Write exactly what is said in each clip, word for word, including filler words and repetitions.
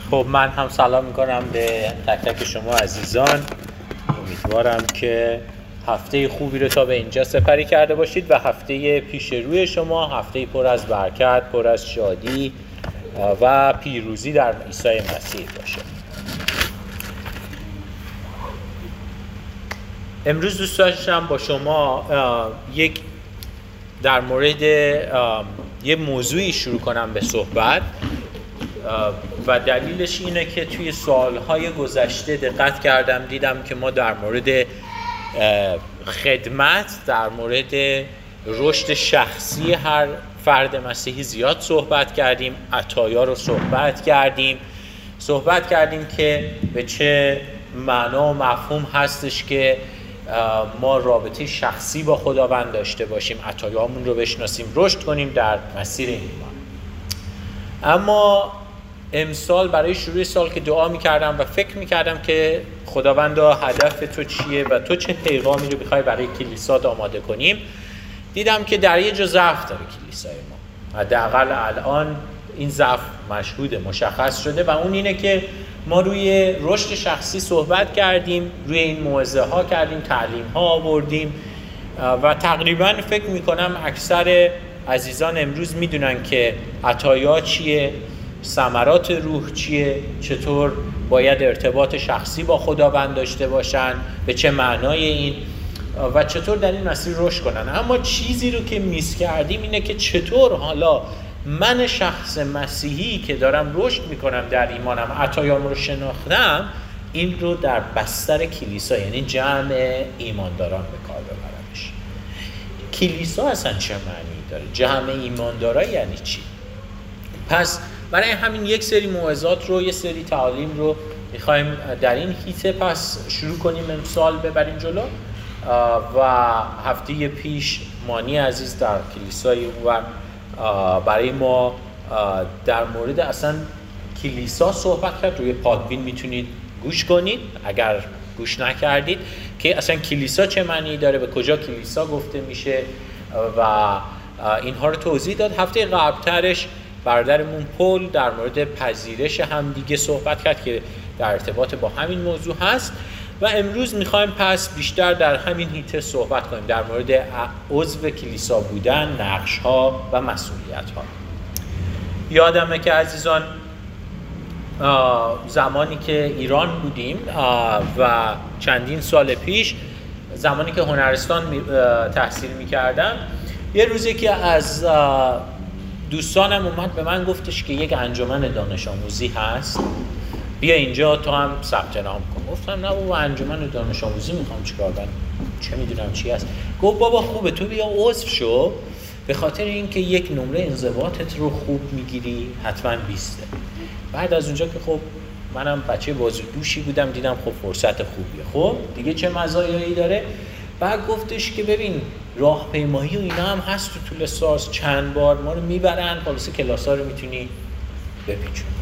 خب من هم سلام میکنم به تک تک شما عزیزان. امیدوارم که هفته خوبی رو تا به اینجا سپری کرده باشید و هفته پیش روی شما هفته پر از برکت، پر از شادی و پیروزی در عیسی مسیح باشه. امروز دوست داشتم با شما یک در مورد یه موضوعی شروع کنم به صحبت و دلیلش اینه که توی سالهای گذشته دقت کردم دیدم که ما در مورد خدمت، در مورد رشد شخصی هر فرد مسیحی زیاد صحبت کردیم، عطایا رو صحبت کردیم صحبت کردیم که به چه معنا و مفهوم هستش که ما رابطه شخصی با خداوند داشته باشیم، عطایامون رو بشناسیم، رشد کنیم در مسیر ایمان. اما امسال برای شروع سال که دعا می‌کردم و فکر می‌کردم که خداوندا هدف تو چیه و تو چه پیغامی رو می‌خوای برای کلیسات آماده کنیم، دیدم که در یه جا ضعف داره کلیسای ما. حداقل الان این ضعف مشهوده، مشخص شده و اون اینه که ما روی رشد شخصی صحبت کردیم، روی این موعظه ها کردیم، تعلیم ها آوردیم و تقریبا فکر میکنم اکثر عزیزان امروز میدونن که عطایا چیه، ثمرات روح چیه، چطور باید ارتباط شخصی با خداوند داشته باشن، به چه معنای این و چطور در این مسیر رشد کنن. اما چیزی رو که میس کردیم اینه که چطور حالا من شخص مسیحی که دارم رشد میکنم در ایمانم، عطایام رو شناختم، این رو در بستر کلیسا یعنی جمع ایمانداران به کار ببرمش. کلیسا اصلا چه معنی داره؟ جمع ایماندارا یعنی چی؟ پس برای همین یک سری موعظات رو، یک سری تعالیم رو میخوایم در این هیته پس شروع کنیم امسال ببریم جلو و هفته پیش مانی عزیز در کلیسای اونور برای ما در مورد اصلا کلیسا صحبت کرد. روی پادبین میتونید گوش کنید اگر گوش نکردید که اصلا کلیسا چه معنی داره، به کجا کلیسا گفته میشه و اینها رو توضیح داد. هفته قبلترش برادرمون پول در مورد پذیرش همدیگه صحبت کرد که در ارتباط با همین موضوع هست و امروز میخوایم پس بیشتر در همین هیته صحبت کنیم در مورد عضو کلیسا بودن، نقش‌ها و مسئولیت‌ها. یادمه که عزیزان زمانی که ایران بودیم و چندین سال پیش زمانی که هنرستان تحصیل می‌کردم، یه روزی که از دوستانم اومد به من گفتش که یک انجمن دانش آموزی هست، بیا اینجا تو هم ثبت نام کن. گفتم نه بابا، انجمن دانش آموزی میخوام چیکار کنم، چه میدونم چی هست. گفت بابا خوبه تو بیا عضو شو، به خاطر اینکه یک نمره انضباطت رو خوب میگیری، حتما بیسته. بعد از اونجا که خب منم بچه بازیگوشی بودم، دیدم خب فرصت خوبیه، خب دیگه چه مزایایی داره. بعد گفتش که ببین راهپیمایی و اینا هم هست تو طول سال، چند بار ما رو میبرن، خلاص کلاس‌ها رو میتونی بپیچونی.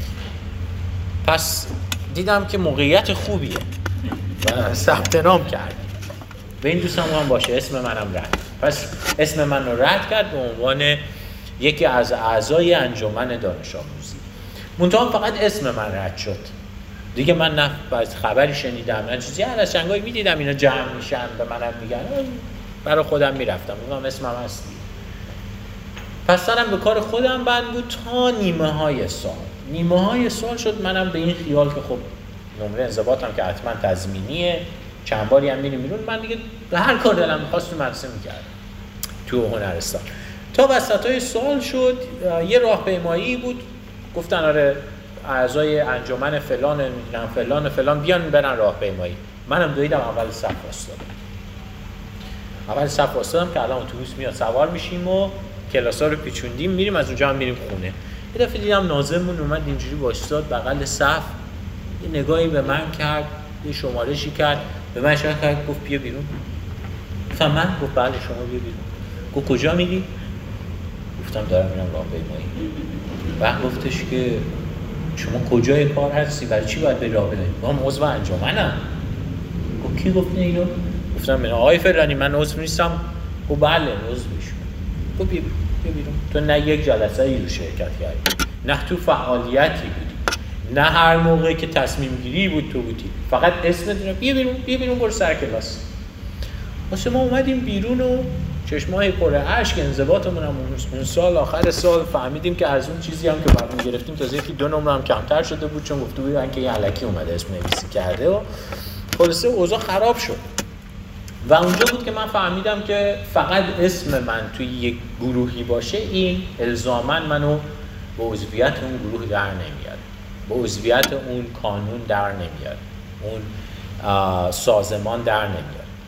پس دیدم که موقعیت خوبیه و ثبت نام کردم. به این دوستم هم باشه اسم منم رد. پس اسم من رو رد کرد به عنوان یکی از اعضای انجمن دانش آموزی. منتها فقط اسم من رد شد. دیگه من نه باز خبری شنیدم نه چیزی، هر از چنگایی میدیدم اینا جمع میشن به منم میگن، برای خودم میرفتم میگم اسمم هست. پس سرم به کار خودم بند بود تا نیمه های سال. نیمه های سال شد منم به این خیال که خب نمره انضباطم که حتما تضمینیه، چند باری هم میریم بیرون، من دیگه به هر کار دلم می‌خواست تو مدرسه می‌کردم تو هنرستان. تا وسطای سال شد یه راهپیمایی بود، گفتن آره اعضای انجمن فلان نمیدونم فلان و فلان بیان برن راهپیمایی. منم دویدم اول صف وایسادم. اول صف وایسادم که الان اتوبوس میاد سوار میشیم و کلاس‌ها رو پیچوندیم میریم، از اونجا هم میریم خونه. یه دفعه دیدم ناظممون اومد اینجوری وایساد بغل صف، یه نگاهی به من کرد، یه شمارشی کرد، به من اشاره کرد، گفت بیا بیرون. گفتم من؟ گفت بله شما بیا بیرون. گفت کجا میری؟ گفتم دارم میرم راهپیمایی. بعد گفتش که شما کجای کار هستی؟ برای چی باید بری راهپیمایی؟ من عضو انجمنم. گفت کی گفت اینو؟ گفتم من آقای فلانی من عضو نیستم. گفت بله عضو میشم. گفت بیا بیرون. تو نه یک جلسه ای رو شرکت کردی، نه تو فعالیتی بودی، نه هر موقعی که تصمیم گیری بود تو بودی، فقط اسمت رو بیا بیرون بیا بیرون برو سر کلاس. واسه ما اومدیم بیرون و چشمای پر اشک انضباطمون هم اون سال آخر سال فهمیدیم که از اون چیزی هم که بعد گرفتیم تازه یکی دو نمره هم کمتر شده بود، چون گفته بودن که یه الکی اومده اسم نویسی کرده و خلاصه اوضاع خراب شد. و اونجا بود که من فهمیدم که فقط اسم من توی یک گروهی باشه این الزاماً منو به عضویت اون گروه در نمیاره، به عضویت اون کانون در نمیاره، اون سازمان در نمیاره.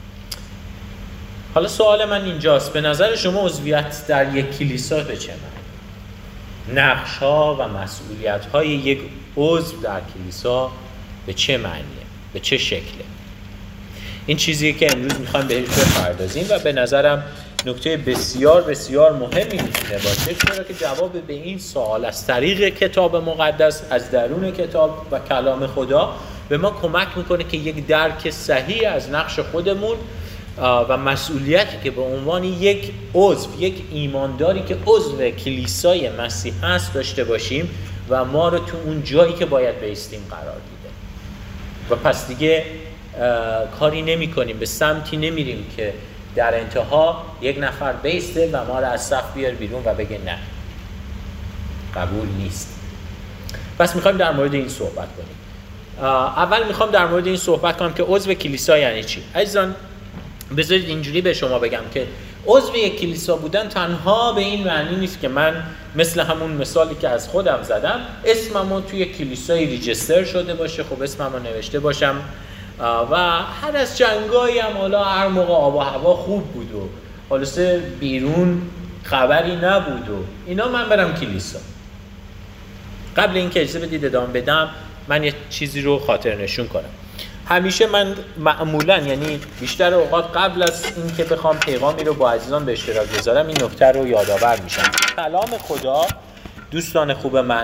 حالا سوال من اینجاست، به نظر شما عضویت در یک کلیسا به چه معنی؟ نقش‌ها و مسئولیت‌های یک عضو در کلیسا به چه معنیه؟ به چه شکله؟ این چیزیه که امروز میخوایم بهش بپردازیم و به نظرم نکته بسیار بسیار مهمی میتونه باشه، چرا که جواب به این سوال از طریق کتاب مقدس، از درون کتاب و کلام خدا به ما کمک میکنه که یک درک صحیح از نقش خودمون و مسئولیتی که به عنوان یک عضو، یک ایمانداری که عضو کلیسای مسیح هست داشته باشیم و ما رو تو اون جایی که باید بایستیم قرار دیده. و پس دیگه کاری نمی کنیم، به سمتی نمیریم که در انتها یک نفر بیسته و ما رو از صف بیار بیرون و بگه نه، قبول نیست. پس میخوایم در مورد این صحبت کنیم. اول میخوام در مورد این صحبت کنم که عضو کلیسا یعنی چی. عزیزان بذارید اینجوری به شما بگم که عضو یک کلیسا بودن تنها به این معنی نیست که من مثل همون مثالی که از خودم زدم اسممو توی کلیسای ریجستر شده باشه، خب اسممو نوشته باشم و هر از جنگایی هم حالا هر موقع آب و هوا خوب بود و خلاصه بیرون خبری نبود و اینا من برم کلیسا. قبل این که اجازه بدید ادامه بدم من یه چیزی رو خاطر نشون کنم. همیشه من معمولا یعنی بیشتر اوقات قبل از این که بخوام پیغامی رو با عزیزان به اشتراک بذارم این نکته رو یادآور میشم. کلام خدا دوستان خوب من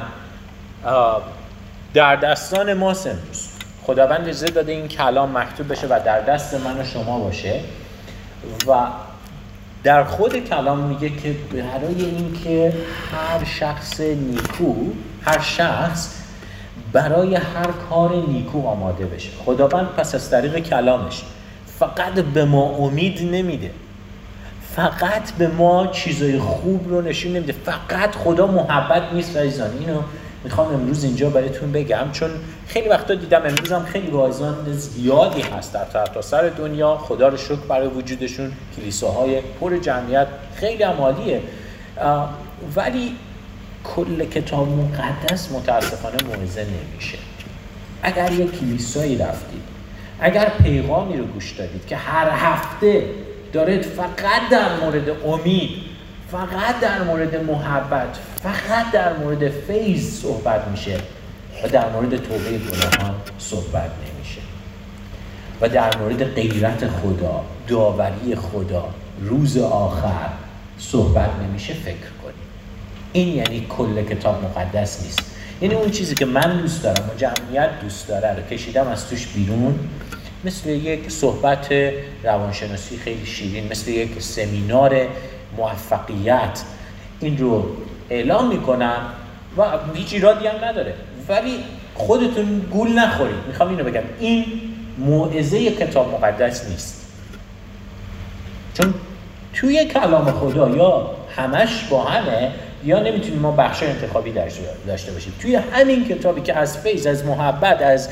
در دستان ماست امروز. خداوند اجازه داده این کلام مکتوب بشه و در دست من و شما باشه و در خود کلام میگه که برای این که هر شخص نیکو، هر شخص برای هر کار نیکو آماده بشه. خداوند پس از طریق کلامش فقط به ما امید نمیده، فقط به ما چیزای خوب رو نشون نمیده، فقط خدا محبت نیست عزیزان. اینو میخوام امروز اینجا براتون بگم چون خیلی وقتا دیدم امروز هم خیلی واعظان زیادی هست در سرتاسر دنیا، خدا رو شکر برای وجودشون، کلیساهای پر جمعیت خیلی عالیه، ولی کل کتاب مقدس متاسفانه موعظه نمیشه. اگر یک کلیسایی رفتید، اگر پیغامی رو گوش دادید که هر هفته دارید فقط در مورد امید، فقط در مورد محبت، فقط در مورد فیض صحبت میشه و در مورد توبه گناهان صحبت نمیشه و در مورد غیرت خدا، داوری خدا، روز آخر صحبت نمیشه، فکر کنید این یعنی کل کتاب مقدس نیست. یعنی اون چیزی که من دوست دارم و جمعیت دوست داره رو کشیدم از توش بیرون، مثل یک صحبت روانشناسی خیلی شیرین، مثل یک سمینار موفقیت این رو اعلام میکنم و هیچ ایرادی هم نداره، ولی خودتون گول نخورید. میخوام اینو بگم این موعظه کتاب مقدس نیست، چون توی کلام خدا یا همش با همه یا نمیتونیم ما بخش انتخابی داشته باشیم. توی همین کتابی که از فیض، از محبت، از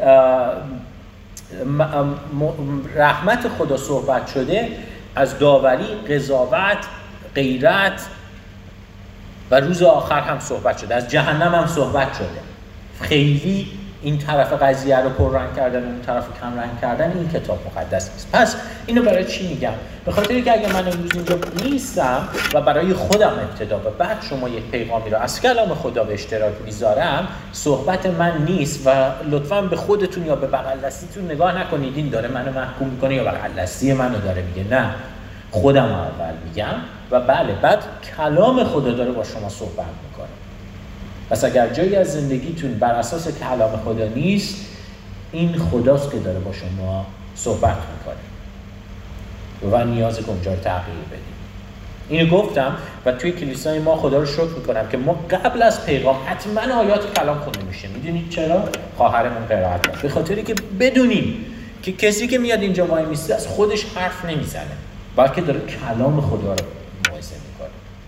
رحمت خدا صحبت شده، از داوری، قضاوت، غیرت و روز آخر هم صحبت شده، از جهنم هم صحبت شده. خیلی این طرف قضیه رو پر رنگ کردن و اون طرف کم رنگ کردن این کتاب مقدس نیست. پس اینو برای چی میگم؟ به خاطر که اگه من امروز اینجا نیستم و برای خودم ابتدا و بعد شما یک پیغامی رو از کلام خدا به اشتراک میذارم، صحبت من نیست و لطفاً به خودتون یا به بغل دستیتون نگاه نکنید این داره منو محکوم میکنه یا بغل دستی منو داره میگه. نه، خودم اول میگم و بله بعد کلام خدا داره با شما صحبت میکنه. پس اگر جایی از زندگیتون بر اساس کلام خدا نیست، این خداست که داره با شما صحبت میکنه و نیاز اونجا رو تغییر بدید. اینو گفتم و توی کلیسای ما خدا رو شکر میکنم که ما قبل از پیغام حتما آیات کلام خونده میشه. میدونید چرا؟ خواهرمون قرائت کرد. به خاطری که بدونیم که کسی که میاد اینجا وای میسته از خودش حرف نمیزنه، بلکه داره کلام خدا رو موعظه میکنه.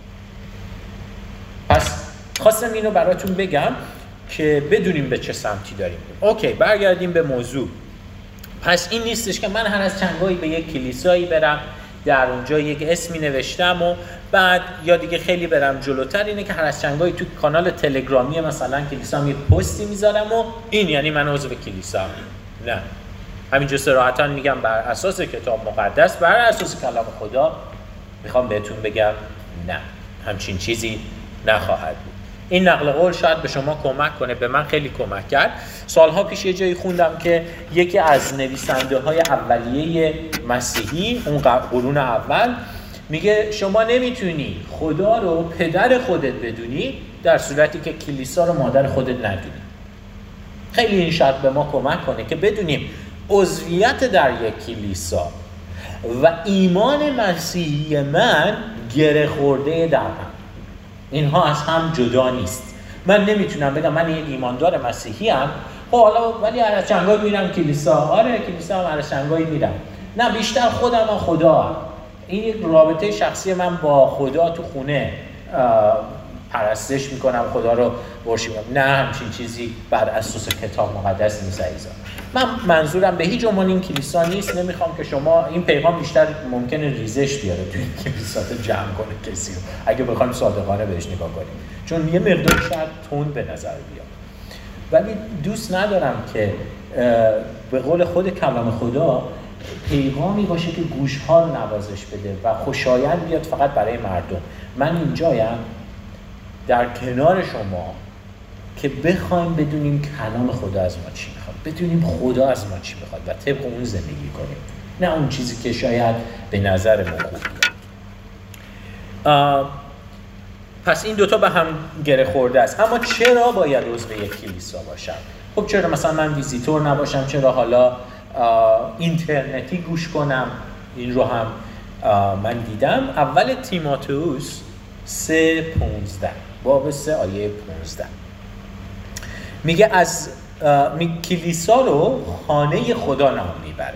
پس خواستم اینو براتون بگم که بدونیم به چه سمتی داریم. اوکی، برگردیم به موضوع. پس این نیستش که من هر از چندگاهی به یک کلیسایی برم، در اونجا یک اسمی نوشتم و بعد یا دیگه خیلی برم جلوتر اینه که هر از چندگاهی تو کانال تلگرامی مثلا کلیسا یه پستی میذارم و این یعنی من عضو کلیسا. نه، همینجا صراحتاً میگم بر اساس کتاب مقدس، بر اساس کلام خدا میخوام بهتون بگم نه، همچین چیزی نخواهد بود. این نقل قول شاید به شما کمک کنه، به من خیلی کمک کرد. سالها پیش یه جایی خوندم که یکی از نویسنده های اولیه مسیحی اون قرون اول میگه شما نمیتونی خدا رو پدر خودت بدونی در صورتی که کلیسا رو مادر خودت ندونی. خیلی این شاید به ما کمک کنه که بدونیم عضویت در یک کلیسا و ایمان مسیحی من گره خورده در هم، اینها از هم جدا نیست. من نمیتونم بگم من یک ایماندار مسیحی ام خب حالا ولی هر از چندگاهی میرم کلیسا. آره کلیسا هم هر از چندگاهی میرم. نه، بیشتر خودم و خدا هم. این یک رابطه شخصی من با خدا تو خونه پرستش میکنم، خدا رو ورشی میکنم. نه، همچین چیزی بر اساس کتاب مقدس نیست عزیزان. من منظورم به هیچ عنوان این کلیسا نیست. نمیخوام که شما این پیغام بیشتر ممکنه ریزش بیاره توی این کلیسات جمع کنه کسی رو، اگه بخوایم صادقانه بهش نگاه کنیم، چون یه مقدار شاید تند به نظر بیاد. ولی دوست ندارم که به قول خود کلام خدا پیغامی باشه که گوش‌ها رو نوازش بده و خوشایند بیاد فقط برای مردم. من اینجایم در کنار شما که بخوایم بدونیم کلام خدا از ما چی میخواد، بدونیم خدا از ما چی میخواد و طبق اون زندگی کنیم، نه اون چیزی که شاید به نظر ما خوب بیاد. پس این دوتا به هم گره خورده است. اما چرا باید عضو یک کلیسا باشم؟ خب چرا مثلا من ویزیتور نباشم؟ چرا حالا اینترنتی گوش کنم؟ این رو هم من دیدم. اول تیموتئوس سه پونزده، باب سه آیه پونزده میگه از می کلیسا رو خانه خدا نام میبره.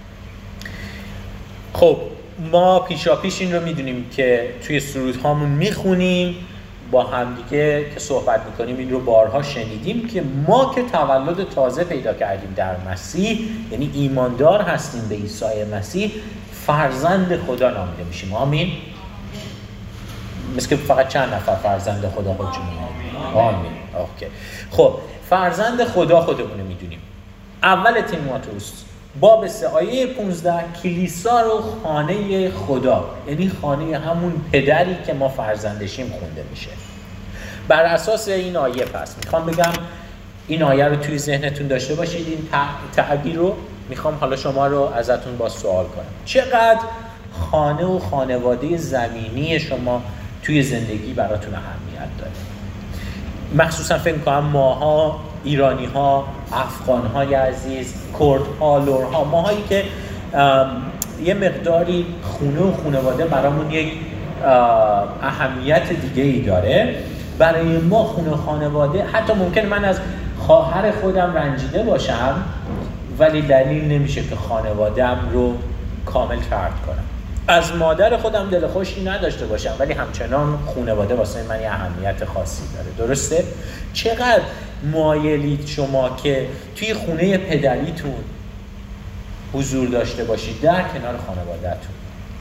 خب ما پیشا پیش این رو میدونیم که توی سرودهامون میخونیم، با همدیگه که صحبت میکنیم این رو بارها شنیدیم که ما که تولد تازه پیدا کردیم در مسیح، یعنی ایماندار هستیم به عیسی مسیح، فرزند خدا نامیده میشیم. آمین. مثل که فقط چند نفر فرزند خدا خودمون؟ آمین. اوکی. خب فرزند خدا خودمون میدونیم. اول تیموتئوس باب سه آیه پونزده کلیسا رو خانه خدا، یعنی خانه همون پدری که ما فرزندشیم خونده میشه. بر اساس این آیه پس میخوام بگم این آیه رو توی ذهنتون داشته باشید. این تعبیر رو میخوام حالا شما رو ازتون با سوال کنم. چقدر خانه و خانواده زمینی شما توی زندگی براتون اهمیت داره؟ مخصوصا فکر می‌کنم ماها ایرانی‌ها، افغان‌های عزیز، کردها، لرها، ماهایی که یه مقداری خونه و خانواده برامون یک اهمیت دیگه‌ای داره. برای ما خونه و خانواده، حتی ممکن من از خواهر خودم رنجیده باشم ولی دلیل نمیشه که خانواده‌ام رو کامل طرد کنم. از مادر خودم دل خوشی نداشته باشم ولی همچنان خانواده واسه من یه اهمیت خاصی داره. درسته؟ چقدر مایلید شما که توی خونه پدریتون حضور داشته باشید در کنار خانواده‌تون؟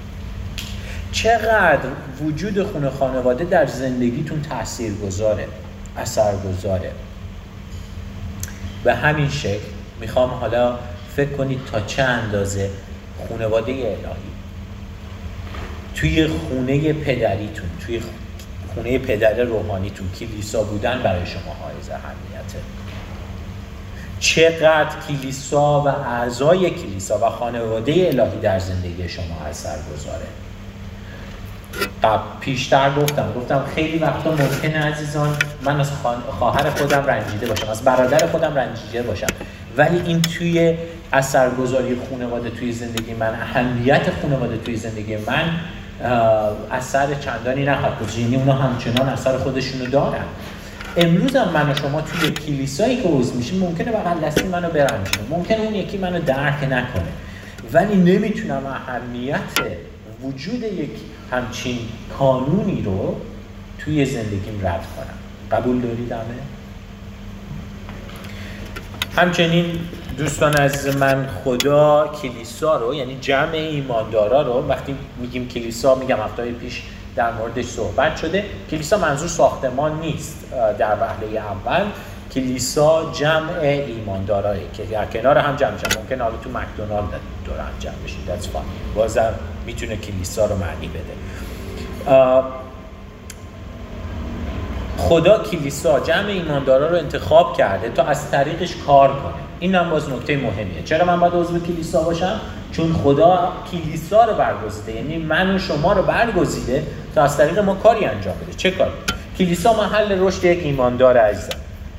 چقدر وجود خونه خانواده در زندگیتون تاثیرگذاره، اثرگذاره؟ به همین شکل میخوام حالا فکر کنید تا چه اندازه خانواده الهی توی خونه پدریتون، توی خونه پدر روحانیتون، کلیسا بودن برای شما حائز اهمیته. چقدر کلیسا و اعضای کلیسا و خانواده الهی در زندگی شما اثر گذاره. قبل پیشتر گفتم گفتم خیلی وقتا ممکنه عزیزان من از خواهر خودم رنجیده باشم، از برادر خودم رنجیده باشم، ولی این توی اثرگذاری خانواده توی زندگی من، اهمیت خانواده توی زندگی من اثر چندانی نخواهد گذاشت، یعنی اونا همچنان اثر خودشونو دارن. امروز هم من و شما توی کلیسایی که عضو میشیم ممکنه بغل دستی منو برنجونه، ممکنه اون یکی منو درک نکنه، ولی نمیتونم اهمیت وجود یک همچین قانونی رو توی زندگیم رد کنم. قبول دارید همه؟ همچنین دوستان عزیز من، خدا کلیسا رو، یعنی جمع ایماندارا رو، وقتی میگیم کلیسا، میگم هفته‌های پیش در موردش صحبت شده، کلیسا منظور ساختمان نیست. در وهله اول کلیسا جمع ایماندارایی که در کنار هم جمع شدن. ممکن حالا تو مکدونالد دور هم جمع بشید، that's fine. بازم میتونه کلیسا رو معنی بده. خدا کلیسا جمع ایماندارا رو انتخاب کرده تا از طریقش کار کنه. این هم باز نکته مهمیه. چرا من باید عضو کلیسا باشم؟ چون خدا کلیسا رو برگزیده، یعنی من و شما رو برگزیده تا از طریق ما کاری انجام بده. چه کاری؟ کلیسا محل رشد یک ایماندار عزیزم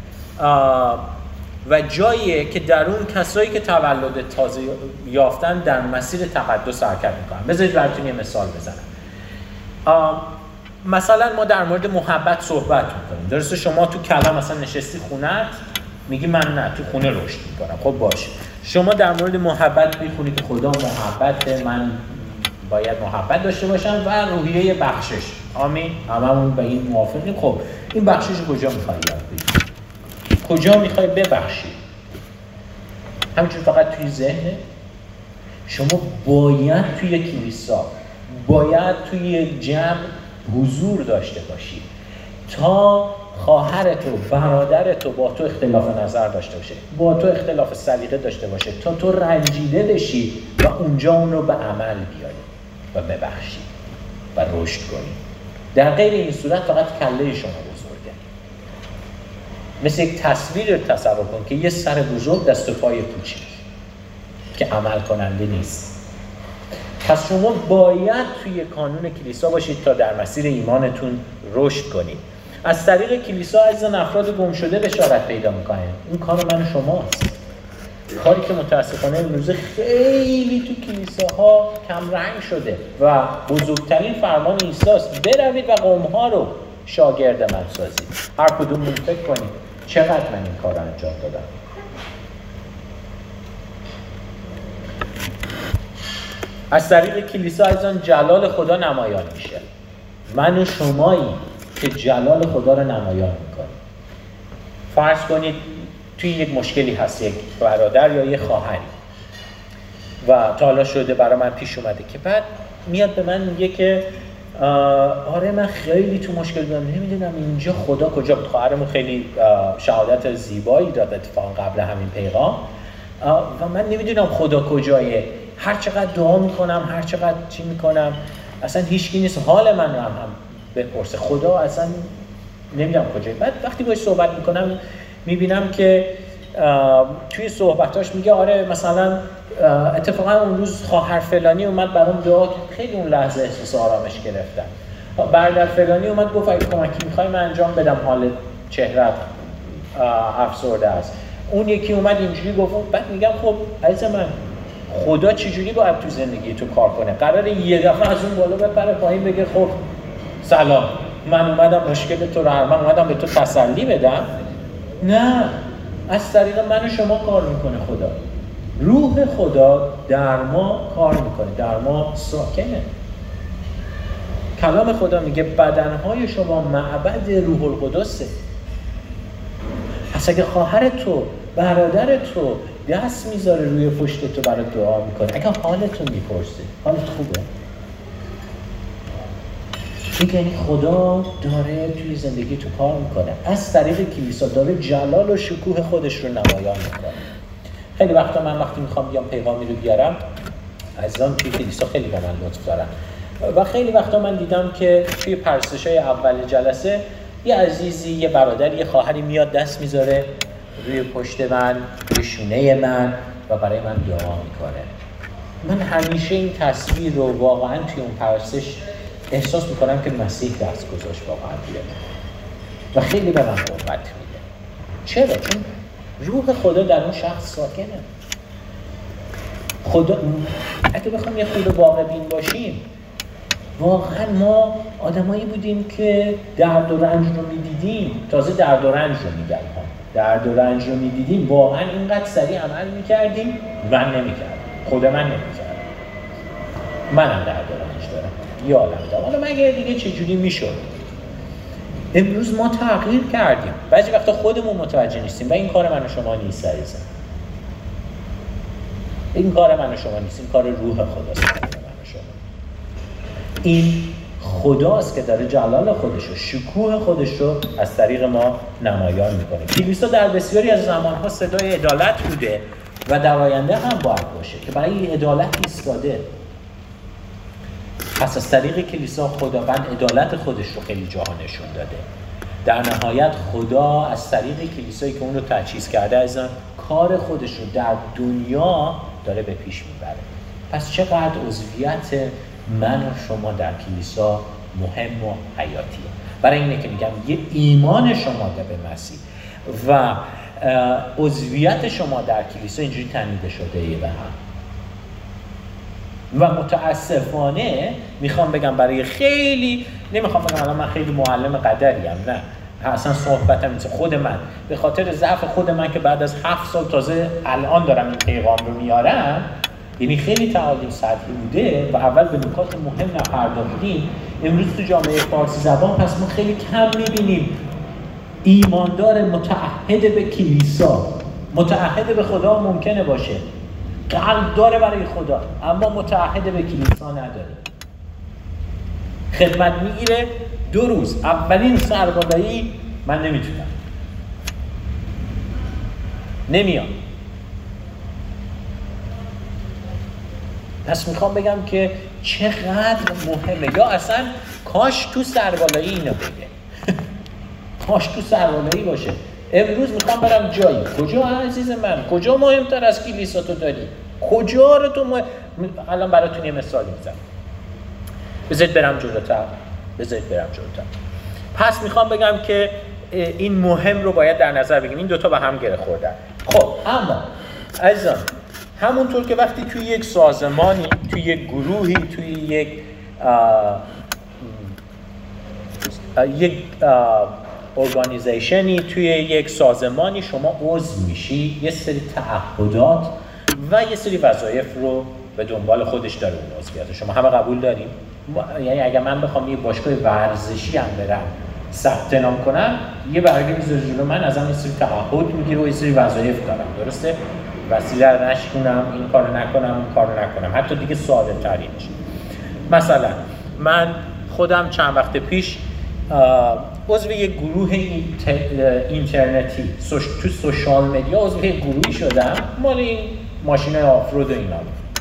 و جاییه که در اون کسایی که تولد تازه یافتن در مسیر تقدس حرکت میکنن. بذارید براتون یه مثال بزنم. مثلا ما در مورد محبت صحبت میکنیم، درسته؟ شما تو کلام مثلا نشستی خونت میگی من نه تو خونه رشد میکنم، خب باشه. شما در مورد محبت میخونی که خدا محبت، من باید محبت داشته باشم و روحیه بخشش. آمین؟ هممون به این موافقیم. خب این بخشش کجا میخوای یاد بگیری؟ کجا میخوای ببخشی؟ همینجور فقط توی ذهنه؟ شما باید توی کلیسا، باید توی جمع حضور داشته باشی تا خواهر تو، برادر تو با تو اختلاف نظر داشته باشه، با تو اختلاف سلیقه داشته باشه، تا تو رنجیده بشی و اونجا اون رو به عمل بیاری و ببخشی و رشد کنی. در غیر این صورت فقط کله شما بزرگه. مثل یک تصویر تصور کن که یه سر بزرگ دست و پای کوچیک که عمل کننده نیست. پس شما باید توی کانون کلیسا باشید تا در مسیر ایمانتون رشد کنید. از طریق کلیسا عزیزان افراد گم شده بشارت پیدا میکنن. این کار من و شماست. کاری که متاسفانه امروز خیلی تو کلیساها کم رنگ شده و بزرگترین فرمان عیسی است: بروید و قوم‌ها رو شاگرد من سازید. هر کدومون فکر کنید چقدر من این کار رو انجام دادم. از طریق کلیسا عزیزان جلال خدا نمایان میشه. من و شمایی که جلال خدا رو نمایان میکنیم. فرض کنید توی یک مشکلی هست، یک برادر یا یک خواهری و تا حالا شده برای من پیش اومده که بعد میاد به من میگه که آره من خیلی تو مشکل بودم، نمیدونم اینجا خدا کجا بود. خواهرمون خیلی شهادت زیبایی داد اتفاقا قبل همین پیغام و من نمیدونم خدا کجایه. هر چقدر دعا میکنم، هر چقدر چی میکنم، اصلا هیچکی نیست حال من رو هم, هم بپرسه. خدا اصلا نمیدونم کجایه. بعد وقتی باهاش صحبت میکنم میبینم که توی صحبتاش میگه آره مثلا اتفاقا اون روز خواهر فلانی اومد برام دعا کرد، خیلی اون لحظه احساس آرامش گرفتم. برادر فلانی اومد گفت اگه کمکی میخوای من انجام بدم، حال چهره‌ت افسرده است. اون یکی اومد اینجوری گفت. بعد میگم خب عزیز من، خدا چجوری باید تو زندگی تو کار کنه؟ قراره یه دفعه از اون بالا بپره پایین بگه خب سلام من اومدم مشکل تو رو حل، من اومدم به تو تسلی بدم؟ نه، از طریق من و شما کار میکنه خدا. روح خدا در ما کار میکنه، در ما ساکنه. کلام خدا میگه بدنهای شما معبد روح القدسه. پس اگه خواهر تو، برادر تو دست میذاره روی پشت تو برای دعا میکنه، اگه حالتون میپرسه حالت خوبه، این یعنی خدا داره توی زندگی تو کار میکنه. از طریق کلیسا داره جلال و شکوه خودش رو نمایان میکنه. خیلی وقتا من وقتی میخوام بیام پیغامی رو بیارم، عزیزان توی کلیسا خیلی به من لطف دارن و خیلی وقتا من دیدم که توی پرستشای اول جلسه یه عزیزی، یه برادر، یه خواهری میاد دست میذاره روی پشت من، روی شونه من و برای من دعا میکنه. من همیشه این تصویر رو واقعا توی اون پرستش احساس میکنم که مسیح دست گذاشت واقعا توی من و خیلی به من قوت میده. چرا؟ چون روح خدا در اون شخص ساکنه. خدا اگه بخوام یه خود واقع بین باشیم، واقعا ما آدمایی بودیم که درد و رنج رو میدیدیم. تازه درد و رنج رو میگم ها، درد و رنج رو میدیدیم واقعا اینقدر سریع عمل میکردیم. من نمیکردم، خود من نمیکردم. منم درد و رنج دارم، یادم دارم. حالا مگه دیگه چجوری میشد؟ امروز ما تغییر کردیم. بعضی وقتا خودمون متوجه نیستیم و این کار من و شما نیست عزیزم. این کار من و شما نیست، این کار روح خداست. من و شما این خداست که داره جلال خودش رو، شکوه خودش رو از طریق ما نمایان میکنه. کلیسا در بسیاری از زمانها صدای عدالت بوده و در آینده هم باید باشه که برای عدالت ایستاده. پس از طریق کلیسا خداوند عدالت خودش رو خیلی جاها نشون داده. در نهایت خدا از طریق کلیسایی که اون رو تجهیز کرده از آن کار خودش رو در دنیا داره به پیش میبره. پس چقدر عضویت من و شما در کلیسا مهم و حیاتیه. برای اینه که میگم یه ایمان شما به مسیح و عضویت شما در کلیسا اینجوری تنیده شده ایه به هم. و متاسفانه میخوام بگم برای خیلی، نمیخوام بگم الان من خیلی معلم قدریم، نه اصلا صحبتم نیست. خود من به خاطر ضعف خود من که بعد از هفت سال تازه الان دارم این پیغام رو میارم، یعنی خیلی تعالیم سطحی بوده و اول به نکات مهم نپرداختیم. امروز تو جامعه فارسی زبان پس ما خیلی کم میبینیم ایماندار متعهد به کلیسا، متعهد به خدا ممکنه باشه، قلب داره برای خدا اما متعهد به کلیسا نداره. خدمت میگیره دو روز، اولین سربالایی من نمیتونم، نمیام. پس میخوام بگم که چقدر مهمه. یا اصلا کاش تو سربالایی اینو بگه کاش تو سربالایی باشه. امروز میخوام برم جایی، کجا عزیز من؟ کجا مهمتر از کلیسا تو داری؟ کجا رو تو مهم... الان براتون یه مثالی میزنم، بذارید برم جلوتر بذارید برم جلوتر پس میخوام بگم که این مهم رو باید در نظر بگیریم. این دوتا به هم گره خوردن. خب اما عزیزان، همونطور که وقتی توی یک سازمانی، توی یک گروهی، توی یک آه آه یک ارگانیزیشنی، توی یک سازمانی شما عضو میشی، یه سری تعهدات و یه سری وظایف رو به دنبال خودش داره اون عضویت. شما همه قبول داریم؟ یعنی اگه من بخوام یه باشگاه ورزشی هم برم ثبت نام کنم، یه برگه میذاره جلو من، ازم یه سری تعهد میگیره و یه سری وظایف دارم، درسته؟ وسیله رو نشکنم، این کارو نکنم، اون کارو نکنم. حتی دیگه ساده ترینش، مثلا من خودم چند وقت پیش عضو یک گروه اینترنتی تو سوشال مدیا عضو یک گروهی شدم مال این ماشینای آفرود و اینا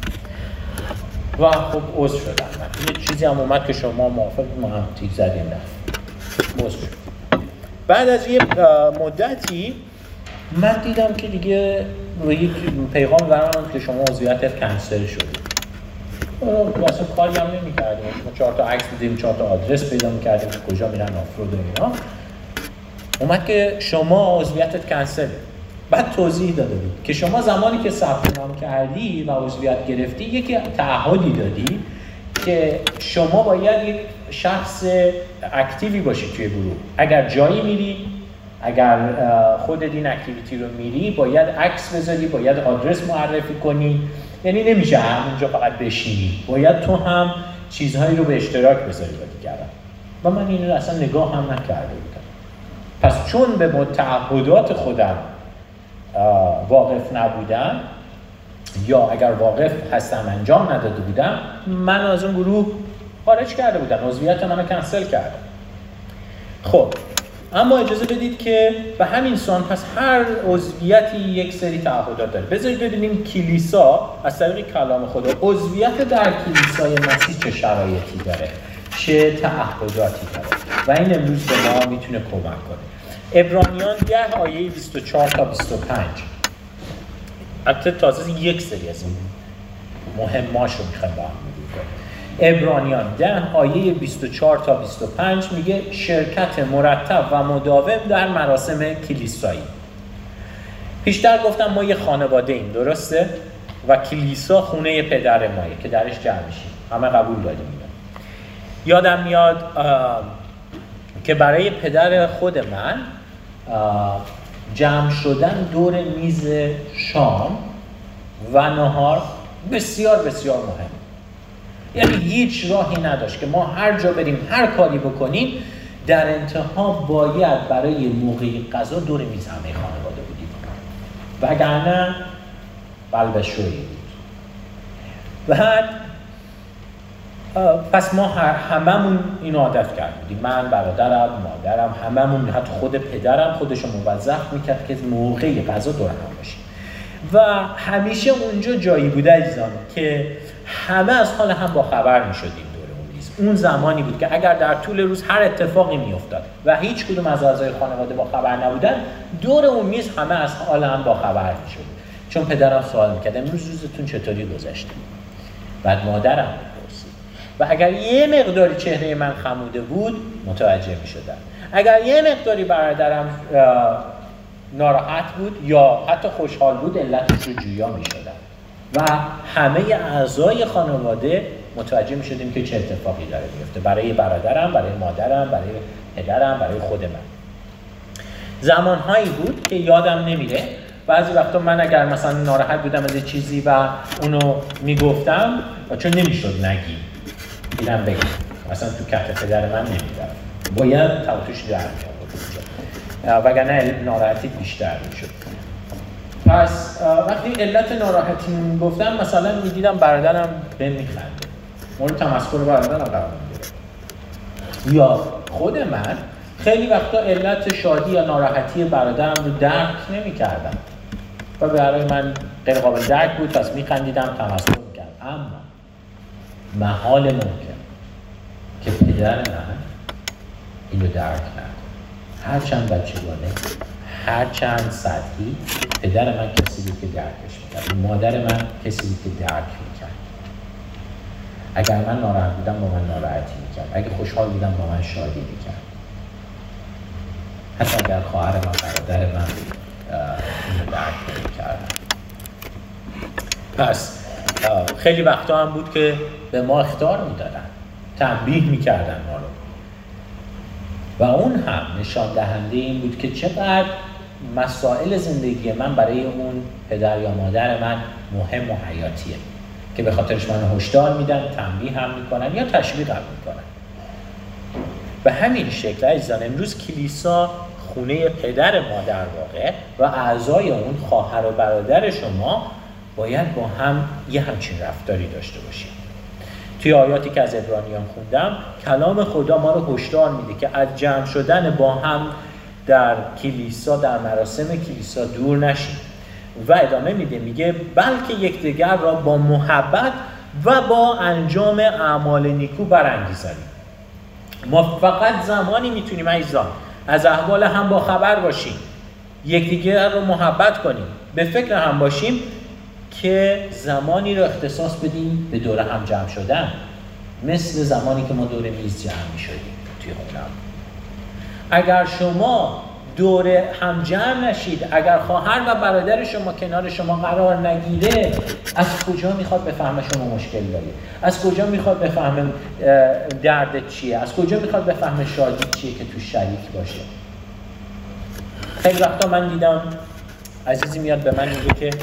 و خب عضو شدم. من یه چیزی هم اومد که شما موافق ما هم تیک زدیم نه عضو شدم. بعد از یه مدتی من دیدم که دیگه یک پیغام برام که شما عضویتت کنسل شده. واسه کاری هم نمی کردیم، ما چهار تا عکس دیدیم، چهار تا آدرس پیدا می کردیم که کجا میرن آفرود و اینا. اومد که شما عضویتت کنسله. بعد توضیح داده بود که شما زمانی که ثبت نام کردی و عضویت گرفتی یک تعهدی دادی که شما باید یک شخص اکتیوی باشی توی گروه. اگر جایی میری، اگر خودت این اکتیویتی رو میری، باید عکس بذاری، باید آدرس معرفی کنی. یعنی نمیشه همونجا فقط بشینی، باید تو هم چیزهایی رو به اشتراک بذاری با دیگران. و من این رو اصلا نگاه هم نکرده بودم. پس چون به متعهدات خودم واقف نبودم یا اگر واقف هستم انجام نداده بودم، من از اون گروه خارج کرده بودم، عضویت منو کنسل کردم. خب اما اجازه بدید که به همین سان پس هر عضویتی یک سری تعهدات داره. بذارید ببینیم کلیسا از طریق کلام خدا عضویت در کلیسای مسیح چه شرایطی داره، چه تعهداتی داره و این امروز به ما میتونه کمک کنه. عبرانیان ده آیه بیست و چهار تا بیست و پنج، البته تازه یک سری از این مهماش رو میخوایم با هم مرور کنیم. عبرانیان ده آیه بیست و چهار تا بیست و پنج میگه شرکت مرتب و مداوم در مراسم کلیسایی. پیشتر گفتم ما یه خانواده ایم، درسته؟ و کلیسا خونه پدر مایه که درش جمع میشیم، همه قبول داریم اینو. یادم میاد که برای پدر خود من جمع شدن دور میز شام و نهار بسیار بسیار مهم. یعنی هیچ راهی نداشت که ما هر جا بریم هر کاری بکنیم در انتها باید برای موقعی غذا دور میز همه خانواده بودیم، وگرنه بلبشویی بود. بعد پس ما هممون اینو عادت کرد بودیم، من، برادرم، مادرم، هممون، حتی خود پدرم خودشو موظف میکرد که موقعی غذا دور هم باشیم و همیشه اونجا جایی بوده عزیزان که همه از حال هم با خبر میشدیم دور اون میز. اون زمانی بود که اگر در طول روز هر اتفاقی میافتاد و هیچ کدوم از اعضای خانواده با خبر نبودن، دور اون میز همه از حال هم با خبر میشد. چون پدرم سوال میکرد امروز روزتون چطوری گذشته؟ بعد مادرم میپرسید و اگر یه مقداری چهره من خموده بود متوجه میشدن. اگر یه مقداری برادرم ناراحت بود یا حتی خوشحال بود علتش رو جویا میشدن و همه اعضای خانواده متوجه میشدیم که چه اتفاقی داره میفته، برای برادرم، برای مادرم، برای پدرم، برای خود من. زمانهایی بود که یادم نمیره، بعضی وقتا من اگر مثلا ناراحت بودم از چیزی و اونو میگفتم و چون نمیشد نگیم اینم بگم، مثلا تو کف پدر من نمیدم، باید توتوش در میاد وگرنه ناراحتی بیشتر میشد. پس وقتی علت ناراحتی میگفتم مثلا میدیدم برادرم به میخنده، مورد تمسخر برادرم قرار میگیره، یا خود من خیلی وقتا علت شادی یا ناراحتی برادرم رو درک نمی‌کردم و برای من غیر قابل درک بود، پس می‌خندیدم، تمسخر می‌کردم. اما محال ممکن که پدر من اینو درک نکنه. هرچند بچگانه، هرچند سطحی، پدر من کسی بود که درکش می‌کرد، مادر من کسی بود که درک می‌کرد. اگر من ناراحت بودم با من ناراحتی می‌کرد، اگه خوشحال بودم با من شادی می‌کرد. حتی اگر خواهر من، برادر من اینو درک نمی‌کردن. پس خیلی وقتا هم بود که به ما اخطار میدادن، تنبیه میکردن ما رو و اون هم نشان دهنده این بود که چقدر مسائل زندگی من برای اون پدر یا مادر من مهم و حیاتیه که به خاطرش من هشدار میدن، تنبیه هم میکنن یا تشویق هم میکنن. به همین شکل عزیزان امروز کلیسا خونه پدر ما در واقع و اعضای اون خواهر و برادر شما باید با هم یه همچین رفتاری داشته باشیم. توی آیاتی که از عبرانیان خوندم کلام خدا ما رو هشدار میده که از جمع شدن با هم در کلیسا، در مراسم کلیسا دور نشیم و ادامه میده، میگه بلکه یکدیگر را با محبت و با انجام اعمال نیکو برانگیزانیم. ما فقط زمانی میتونیم عزیزان از احوال هم با خبر باشیم، یکدیگر رو محبت کنیم، به فکر هم باشیم که زمانی رو اختصاص بدیم به دور هم جمع شدن، مثل زمانی که ما دور میز جمع میشدیم توی خونم. اگر شما دور هم جمع نشید، اگر خواهر و برادر شما کنار شما قرار نگیره، از کجا میخواد بفهمه شما مشکل دارید؟ از کجا میخواد بفهمه دردت چیه؟ از کجا میخواد بفهمه شادی چیه که تو شریک باشه؟ خیلی وقتا من دیدم عزیزی میاد به من میگه که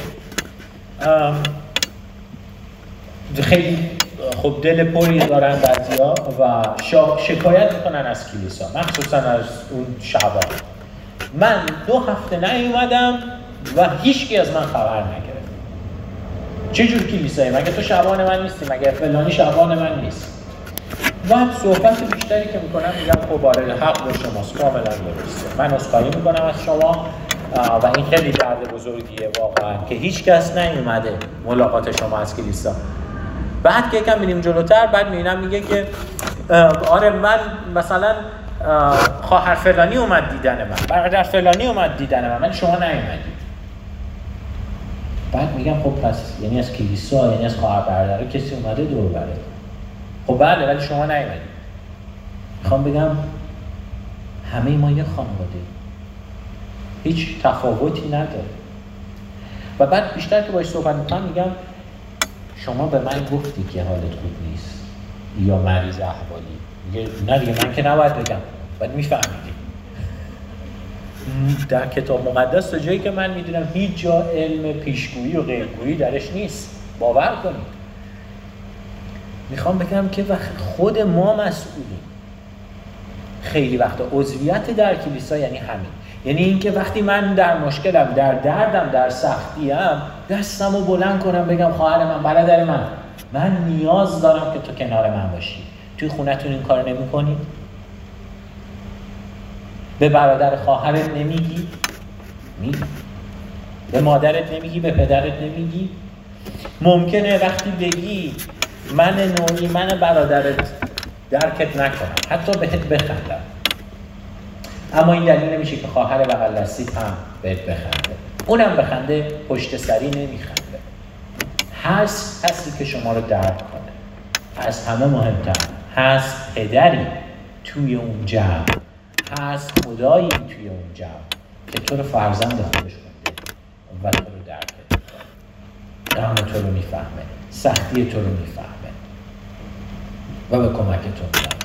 خیلی خب دل پری دارن بعضیا و شکایت میکنن از کلیسا، مخصوصا از اون شعبان. من دو هفته نیومدم و هیچکی از من خبر نگرفت. چه جور کلیسایی؟ مگه تو شعبان من نیستی؟ مگه فلانی شعبان من نیست؟ و صحبت بیشتری که میکنم میگم خب آره حق با شماست، کاملا درسته، من عذرخواهی میکنم از شما و این خیلی درد بزرگیه واقعا که هیچ کس نیومده ملاقات شما از کلیسا. بعد که یکم میریم جلوتر بعد میبینم میگه که آره من مثلا خواهر فلانی اومد دیدن من، برادر فلانی اومد دیدن من، من شما نیومدید. بعد میگم خب پس یعنی از کلیسا، یعنی از خواهر برادر کسی اومده دور بره؟ خب بله ولی شما نیومدید. میخوام بگم همه ما یه خانواده، هیچ تفاوتی نداره. و بعد بیشتر که باهاش صحبت میکنم میگم شما به من گفتی که حالت خوب نیست، یا مریض احوالی میگه نه دیگه من که نباید بگم، باید میفهمیدیم. در کتاب مقدس تا جایی که من میدونم هیچ جا علم پیشگویی و غیبگویی درش نیست، باور کنید. میخوام بگم که وقت خود ما مسئولیم. خیلی وقتا عضویت در کلیسا یعنی همین، یعنی اینکه وقتی من در مشکلم، در دردم، در سختیم، دستمو بلند کنم بگم خواهر من، برادر من، من نیاز دارم که تو کنار من باشی. توی خونتون این کار نمی کنی؟ به برادر خواهرت نمیگی؟ میگی. به مادرت نمیگی؟ به پدرت نمیگی؟ ممکنه وقتی بگی من نوعی، من برادرت درکت نکنم، حتی بهت بخندم، اما این دلیل نمیشه که خواهر بغل دستیت هم بهت بخنده. اونم بخنده پشت سری نمیخنده. هست کسی که شما رو درک کنه. از همه مهمتر هست پدری توی اون جمع، هست خدایی توی اون جمع که تو رو فرزند خودش کنده و تو رو درکت میکنه، غم تو رو میفهمه، سختی تو رو میفهمه و به کمک تو میاد.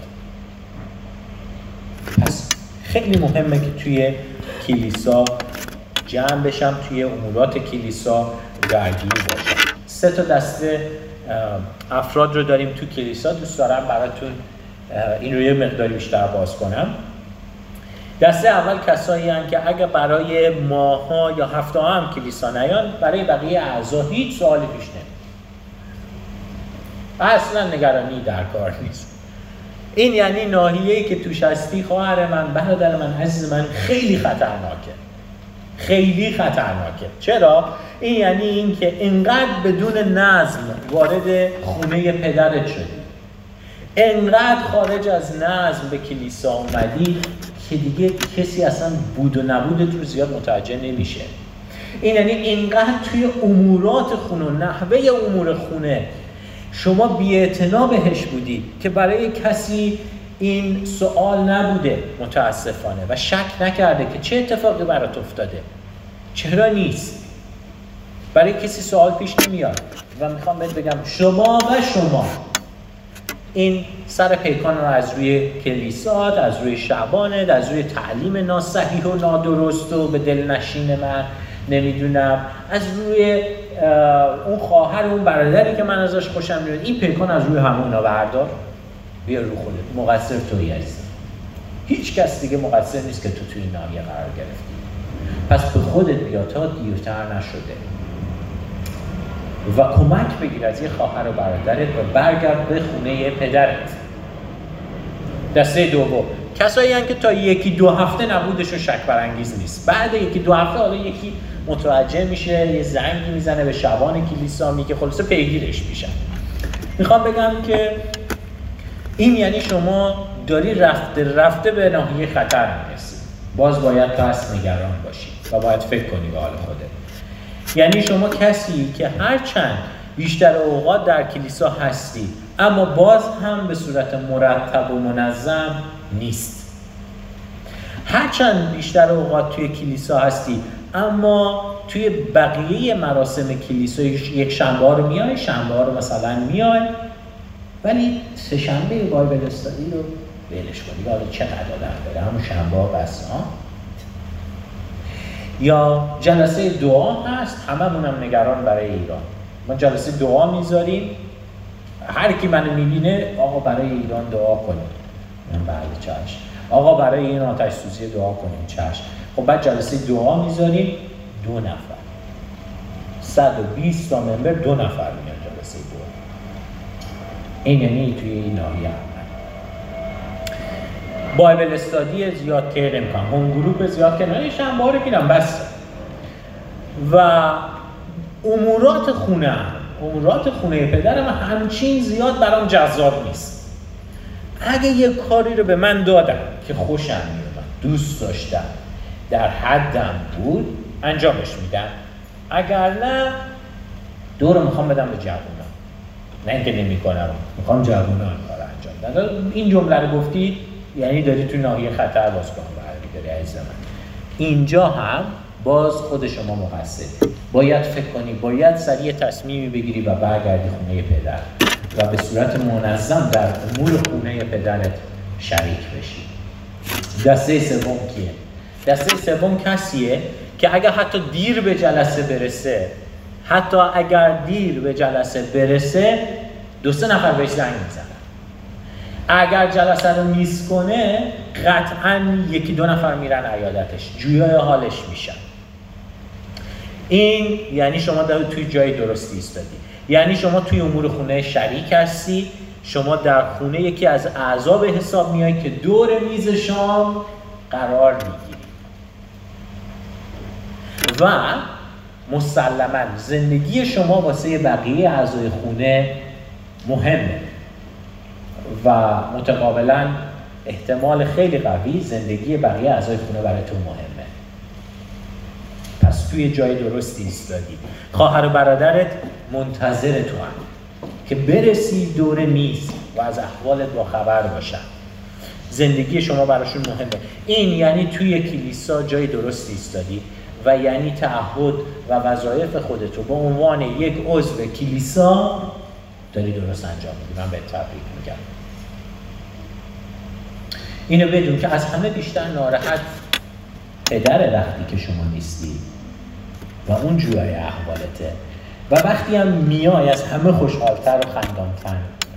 پس خیلی مهمه که توی کلیسا جمع بشم، توی امورات کلیسا درگیر باشم. سه تا دسته افراد رو داریم تو کلیسا. دوست دارم براتون این رو یه مقداری بیشتر باز کنم. دسته اول کسایی هستند که اگه برای ماها یا هفته ها هم کلیسا نیان، برای بقیه اعضا هیچ سوالی پیش نمیاد. اصلا نگرانی در کار نیست. این یعنی ناحیه‌ای که توش هستی خواهر من، برادر من، عزیز من، خیلی خطرناکه. خیلی خطرناکه. چرا؟ این یعنی این که اینقدر بدون نظم وارد خونه پدرت شدی، اینقدر خارج از نظم به کلیسا اومدی که دیگه کسی اصلا بود و نبودت رو زیاد متوجه نمیشه. این یعنی اینقدر توی امورات خونه و نحوه امور خونه شما بی‌اعتنا بهش بودی که برای کسی این سوال نبوده متاسفانه و شک نکرده که چه اتفاقی برات افتاده، چرا نیست. برای کسی سوال پیش نمیاد و میخوام بهت بگم شما و شما این سر پیکان رو از روی کلیسات، از روی شعبانت، از روی تعلیم ناصحیح و نادرست و به دل نشین من، نمیدونم از روی اون خواهر و اون برادری که من ازش خوشم میاد، این پیکان از روی همونا بردار بیا رو خودت. مقصر تویی عزیزم، هیچ کس دیگه مقصر نیست که تو توی این ناحیه قرار گرفتی. پس به خودت بیا تا دیرتر نشده و کمک بگیر از یه خواهر و برادرت و برگرد به خونه پدرت. دسته دوم کسایی هستند که تا یکی دو هفته نبودشون شک برانگیز نیست. بعد یکی دو هفته حالا یکی متوجه میشه، یه زنگی میزنه به شبان کلیسا، میگه خلاصه پیگیرش میشن. میخوام بگم که این یعنی شما داری رفته رفته به ناحیه خطر میرسی. باز باید پس نگران باشی و باید فکر کنی به حال خودت. یعنی شما کسی که هرچند بیشتر اوقات در کلیسا هستی اما باز هم به صورت مرتب و منظم نیست. هرچند بیشتر اوقات توی کلیسا هستی اما توی بقیه مراسم کلیسا یک شنبه ها رو میای، شنبه ها رو مثلا میای، ولی سه شنبه بایبل استادی رو ولش کنی. حالا چه قدادر داره، همون شنبه ها بس ها. یا جلسه دعا هست، هممون هم نگران برای ایران. ما جلسه دعا میذاریم، هر کی منو میبینه آقا برای ایران دعا کنیم. من بله چشم. آقا برای این آتش سوزی دعا کنیم. چشم. خب بعد جلسه دعا میذاریم، دو نفر صد و بیست تا ممبر دو نفر میان جلسه دعا. این یعنی توی این ناحیه بایبل استادی زیاد که نمی‌کنم، هم گروپ زیاد که نه، شنبه ها رو گیرم بس. و امورات خونه امورات خونه پدرم همچین زیاد برام جذاب نیست. اگه یه کاری رو به من دادن که خوشم میاد، دوست داشتم، در حدم بود، انجامش میدم. اگر نه دو رو میخوام بدم به جوونا، نه اینکه نمیکنم، میخوام جوونا این کار انجام بدن. این جمله رو گفتی یعنی داری تو ناحیه خطر باز کنم برمیداری عزیز من. اینجا هم باز خود شما مقصر، باید فکر کنی، باید سریع تصمیمی بگیری و برگردی خونه پدر. و به صورت منظم در امور خونه پدرت شریک بشی. دسته سوم کیه؟ دسته سوم کسیه که اگر حتی دیر به جلسه برسه، حتی اگر دیر به جلسه برسه دو سه نفر بهش زنگ میزنن. اگر جلسه رو میس کنه قطعاً یکی دو نفر میرن عیادتش، جویای حالش میشن. این یعنی شما در توی جای درستی ایستادی، یعنی شما توی امور خونه شریک هستی، شما در خونه یکی از اعضا به حساب میای که دور میز شام قرار میگیری و مسلماً زندگی شما واسه بقیه اعضای خونه مهمه و متقابلاً احتمال خیلی قوی زندگی بقیه اعضای خونه برای تو مهمه. پس توی جای درستی ایستادی. خواهر و برادرت منتظر تو هم که برسی دور میز و از احوالت با خبر باشن. زندگی شما براشون مهمه. این یعنی توی کلیسا جای درستی ایستادی و یعنی تعهد و وظایف خودتو به عنوان یک عضو کلیسا داری درست انجام میدی. من به تبریک میگم. اینو بدون که از همه بیشتر ناراحت پدر وقتی که شما نیستی و اون جویای احوالته و وقتی هم میای از همه خوشحالتر و خندانتر.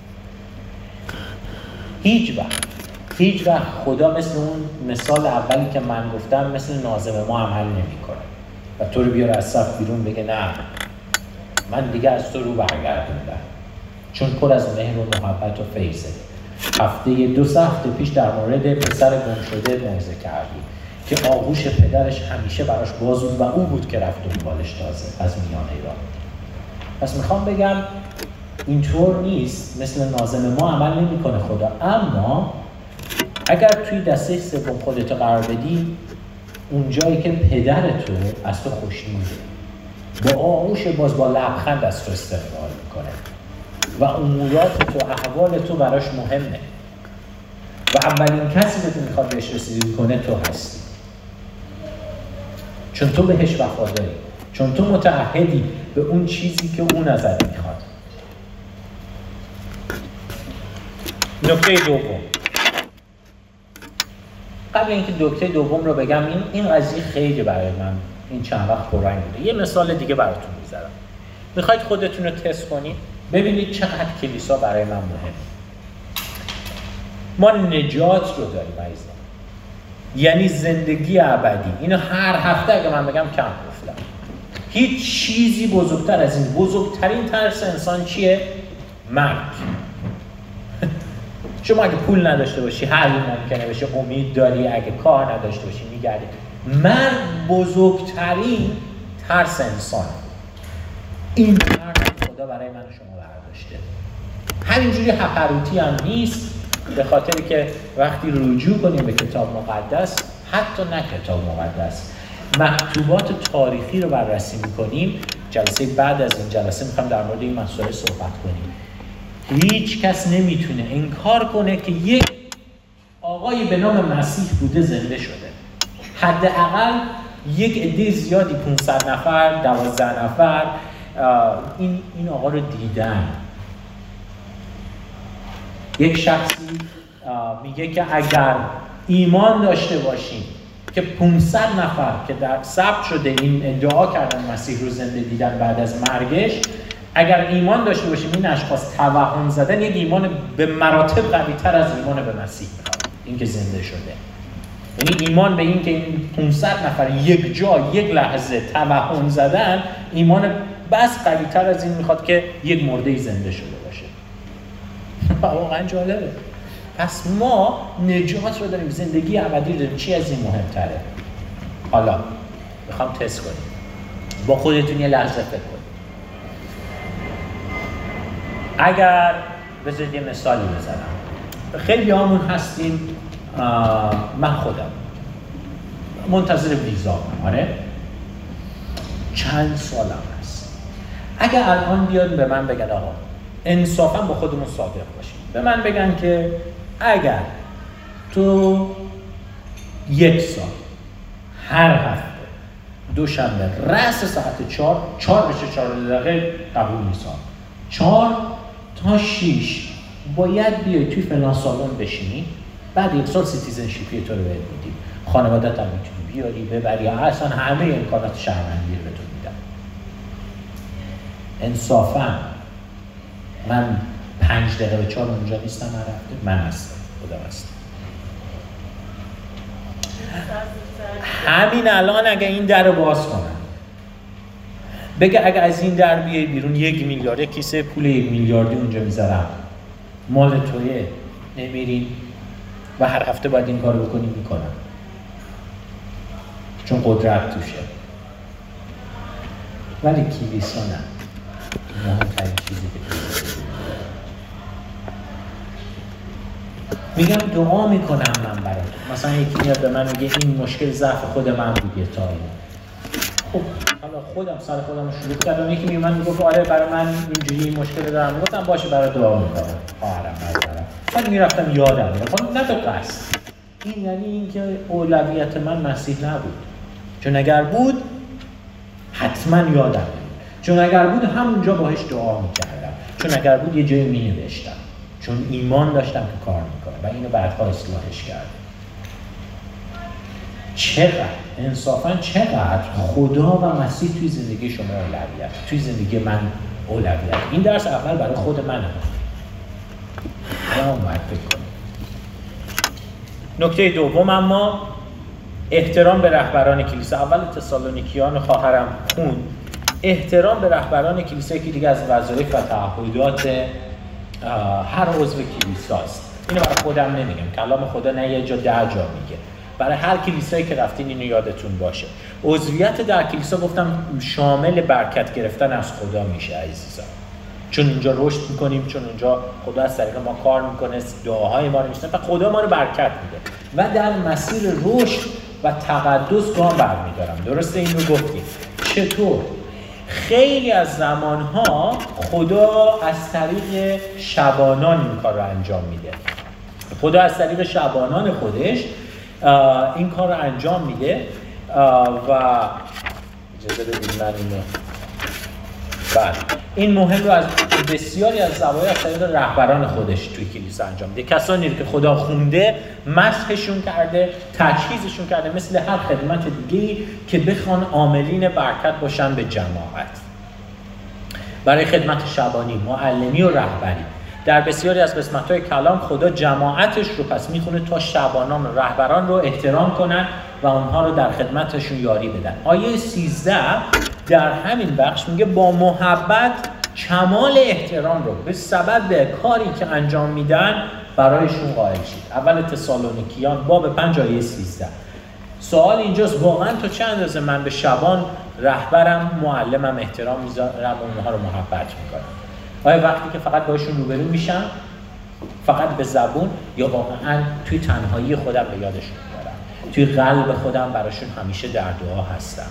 هیچ وقت هیچ وقت خدا مثل اون مثال اولی که من گفتم مثل ناظم ما عمل نمی‌کنه و تو رو بیاره از صف بیرون بگه نه من دیگه از تو رو برگردوندم، چون پر از مهر و محبت و فیضه. هفته دو سه هفته پیش در مورد پسر گم شده موعظه کردی که آغوش پدرش همیشه براش باز بود و او بود که رفت دنبالش تازه از میانه راه. پس میخوام بگم اینطور نیست، مثل ناظم ما عمل نمی‌کنه خدا. اما اگر توی دسته سوم خودت قرار بدی، اون جایی که پدر تو از تو خوشنوده، با آغوش باز با لبخند از تو استقبال میکنه و امورات تو احوال تو براش مهمه و اولین کسی که تو میخواد بهش رسیدگی کنه تو هستی، چون تو بهش وفاداری، چون تو متعهدی به اون چیزی که اون ازت میخواد. نکته دوم، قبل اینکه نکته دوم رو بگم، این این قضیه خیلی برای من این چند وقت پررنگ بوده. یه مثال دیگه براتون میذارم. میخواید خودتون رو تست کنید ببینید چقدر کلیسا برای من مهمه. ما نجات رو داریم عزیزان، یعنی زندگی ابدی. اینو هر هفته اگه من بگم کم گفتم. هیچ چیزی بزرگتر از این. بزرگترین ترس انسان چیه؟ مرگ. شما اگه پول نداشته باشی هر ممکنه بشه، امید داری، اگه کار نداشته باشی میگردی. مرگ بزرگترین ترس انسان. این ترس خدا برای من و شما برداشته. همینجوری هپروتی هم نیست، به خاطری که وقتی رجوع کنیم به کتاب مقدس، حتی نه کتاب مقدس، مکتوبات تاریخی رو بررسی میکنیم. جلسه بعد از این جلسه میخوام در مورد این مسئله صحبت کنیم. هیچ کس نمیتونه انکار کنه که یک آقایی به نام مسیح بوده، زنده شده. حداقل یک عده زیادی، پانصد نفر، دوازده نفر این این آقا رو دیدن. یک شخصی میگه که اگر ایمان داشته باشیم که پانصد نفر که در ثبت شده این ادعا کردن مسیح رو زنده دیدن بعد از مرگش، اگر ایمان داشته باشیم این اشخاص توهم زدن یک ایمان به مراتب قوی تر از ایمان به مسیح میخواد، این که زنده شده. یعنی ایمان به این که این پانصد نفر یک جا یک لحظه توهم زدن، ایمان بس قوی تر از این میخواد که یک مرده زنده شده باشه. واقعا جالبه. پس ما نجات رو داریم، زندگی ابدی داریم. چی از این مهمتره؟ حالا میخوام تست کنیم. با خودتون یه لحظه فکر کنید. اگر بذارید یه مثالی بزنم. خیلی همون هستیم، من خودم منتظر ویزا، آره چند سالم هست. اگر الان بیاد به من بگن آقا انصافا با خودمون صادق باشیم، به من بگن که اگر تو یک سال هر هفته دوشنبه رأس ساعت چهار چهار بشه چهار دقیقه قبول نیستم، چهار تا شیش باید بیای توی فلان سالن بشینی، بعد یک سال سیتیزنشیپی تو رو بهت میدیم، خانواده‌ت هم میتونی بیاری ببری، اصلا همه امکانات شهروندی رو بهتون میدم. انصافا من پنج دقیقه به چهار اونجا نیستم، من رفته من هستم، خدا هستم. همین الان اگه این در رو باز کنم بگه اگه از این در بیای بیرون یک میلیارد کیسه پول یک میلیاردی اونجا میذارم، مال تویه، نمیرین و هر هفته باید این کار بکنی، میکنم چون قدرت توشه. ولی کلیسا نه، مهمترین چیزی که میگم دعا میکنم من برات. مثلا یکی میاد به من میگه این مشکل ضعف خود من بوده تا این، خب حالا خودم سر خودم رو شروع کردم. یکی میگه من میگفت آره برای من اینجوری این مشکل دارم، میگفتم باشه برای دعا میکنم، خواهرم ندارم، بعد میرفتم یادم میرفت نه به قصد. این یعنی اینکه اولویت من مسیح نبود، چون اگر بود حتما یادم بود، چون اگر بود همونجا باهاش دعا میکردم، چون اگر بود یه جایی مینوشتم، چون ایمان داشتم که کار میکنه و اینو بعدها اصلاحش کردم. چقدر انصافا چقدر خدا و مسیح توی زندگی شما اولویت، توی زندگی من اولویت. این درس اول برای خود منه، ما باید فکر کنیم. نکته دوم اما احترام به رهبران کلیسا. اول تسالونیکیان خواهرم خون احترام به رهبران کلیسا که دیگه از وظایف و تعهدات هر عضو کلیساست. اینو برای خودم نمیگم، کلام خدا نه یه جا ده جا میگه، برای هر کلیسایی که رفتین اینو یادتون باشه. عضویت در کلیسا گفتم شامل برکت گرفتن از خدا میشه عزیزان، چون اونجا رشد میکنیم، چون اونجا خدا از طریق ما کار میکنه، دعاهای ما رو میشنوه و خدا ما رو برکت میده و در مسیر رشد و تقدس گام برمیدارم. درسته این رو گفتیم. چطور؟ خیلی از زمانها خدا از طریق شبانان این کار رو انجام میده. خدا از طریق شبانان خودش این کار رو انجام میده و اجازه بدید من اینو بله این مهم رو از بسیاری از زوایای از طریق رهبران خودش توی کلیسا انجام میده. کسانی رو که خدا خونده، مسحشون کرده، تجهیزشون کرده، مثل هر خدمت دیگه‌ای که بخوان عاملین برکت باشن به جماعت. برای خدمت شبانی، معلمی و رهبری در بسیاری از قسمت‌های کلام خدا جماعتش رو پس میخونه تا شبانان و رهبران رو احترام کنن و اونها رو در خدمتشون یاری بدن. آیه سیزده در همین بخش میگه با محبت کمال احترام رو به سبب کاری که انجام میدن برایشون قائل شید. اول تسالونیکیان باب پنج آیه سیزده. سوال اینجاست واقعا تا چه اندازه من به شبان، رهبرم، معلمم احترام میذارم و اونها رو محبت میکنم؟ آیا وقتی که فقط باشون روبرو میشم، فقط به زبون، یا واقعا توی تنهایی خودم به یادشون میارم، توی قلب خودم براشون همیشه در دعا هستم؟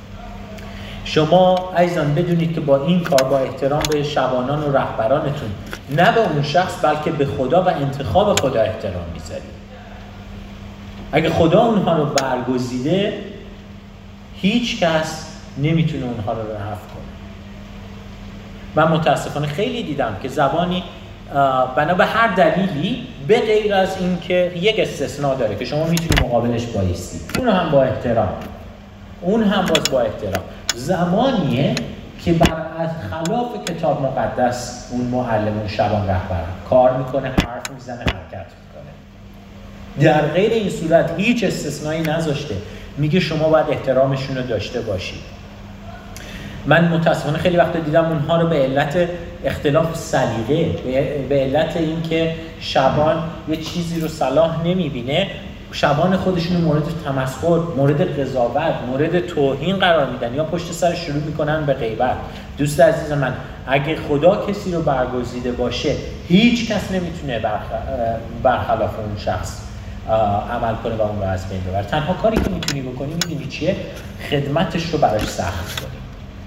شما عزیزان بدونید که با این کار، با احترام به شبانان و رهبرانتون، نه به اون شخص بلکه به خدا و انتخاب خدا احترام میذارید. اگه خدا اونها رو برگزیده، هیچ کس نمیتونه اونها رو رفع کنه. من متاسفانه خیلی دیدم که زبانی بنا به هر دلیلی به غیر از این که یک استثناء داره که شما میتونی مقابلش بایستی، اون هم با احترام، اون هم باز با احترام، زمانیه که بر از خلاف کتاب مقدس اون معلم، اون شبان، رهبر کار میکنه، حرف میزنه، حرکت میکنه. در غیر این صورت هیچ استثنایی نذاشته، میگه شما باید احترامشون رو داشته باشید. من متاسفانه خیلی وقت دیدم اونها رو به علت اختلاف سلیقه، به علت اینکه شبان یه چیزی رو صلاح نمیبینه، شبان خودشون مورد تمسخر، مورد قضاوت، مورد توهین قرار میدن یا پشت سر شروع میکنن به غیبت. دوست عزیز من، اگه خدا کسی رو برگزیده باشه، هیچ کس نمیتونه برخلاف اون شخص عمل کنه و اون رو از بین ببره. تنها کاری که میتونی بکنی میدونی چیه؟ خدمتش رو براش سخت کنی،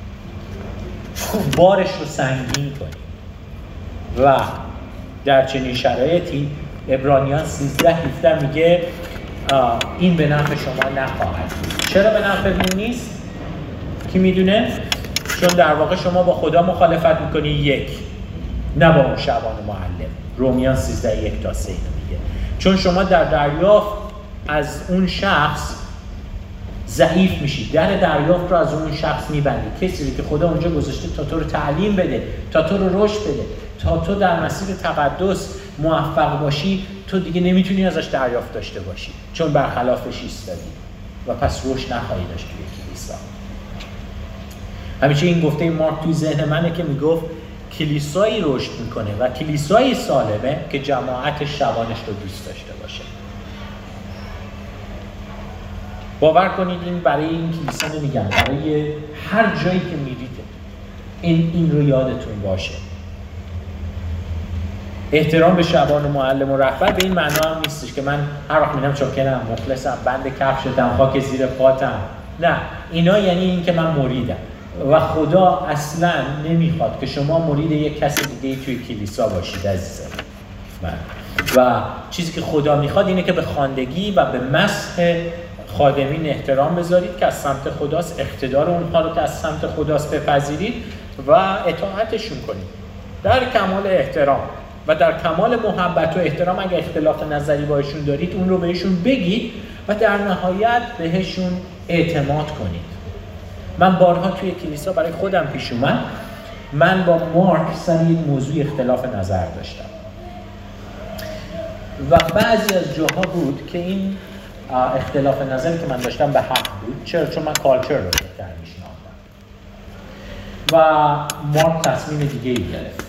بارش رو سنگین کنی. و در چنین شرایطی عبرانیان سیزده هفده میگه این به نفع شما نخواهد بود. چرا به نفع نیست؟ کی میدونه؟ چون در واقع شما با خدا مخالفت میکنی. یک نه با اون شبان معلم. رومیان سیزده یک تا سه میگه چون شما در دریافت از اون شخص ضعیف میشید. در دریافت رو از اون شخص میبندید. کسی که خدا اونجا گذاشته تا تو رو تعلیم بده، تا تو رو رشد بده، تا تو در مسیر تقدس موفق باشی، تو دیگه نمیتونی ازش دریافت داشته باشی چون برخلافش ایستادی و پس رشد نخواهی داشت توی کلیسا. همیشه این گفته مارک توی ذهن منه که میگفت کلیسایی رشد میکنه و کلیسایی سالمه که جماعت شبانش رو دوست داشته باشه. باور کنید این برای این کلیسا نمیگم، برای هر جایی که میرید این این رو یادتون باشه. احترام به شبان و معلم و رهبر به این معنا هم نیستش که من هر وقت میرم چاکرم، مخلصم، بند کفشتم، خاک زیر پاتم. نه، اینا یعنی این که من مریدم و خدا اصلا نمیخواد که شما مرید یک کسی دیگه توی کلیسا باشید عزیزان. و چیزی که خدا میخواد اینه که به خواندگی و به مسح خادمین احترام بذارید که از سمت خداست، اقتدار اونها رو که از سمت خداست بپذیرید و اطاعتشون کنید در کمال احترام و در کمال محبت و احترام. اگه اختلاف نظری باشون دارید اون رو بهشون بگید و در نهایت بهشون اعتماد کنید. من بارها توی کلیسا برای خودم پیش اومد، من با مارک سر یک موضوع اختلاف نظر داشتم و بعضی از جاها بود که این اختلاف نظری که من داشتم به حق بود. چرا؟ چون من کالچر رو بهتر میشناختم و مارک تصمیم دیگه ای گرفت.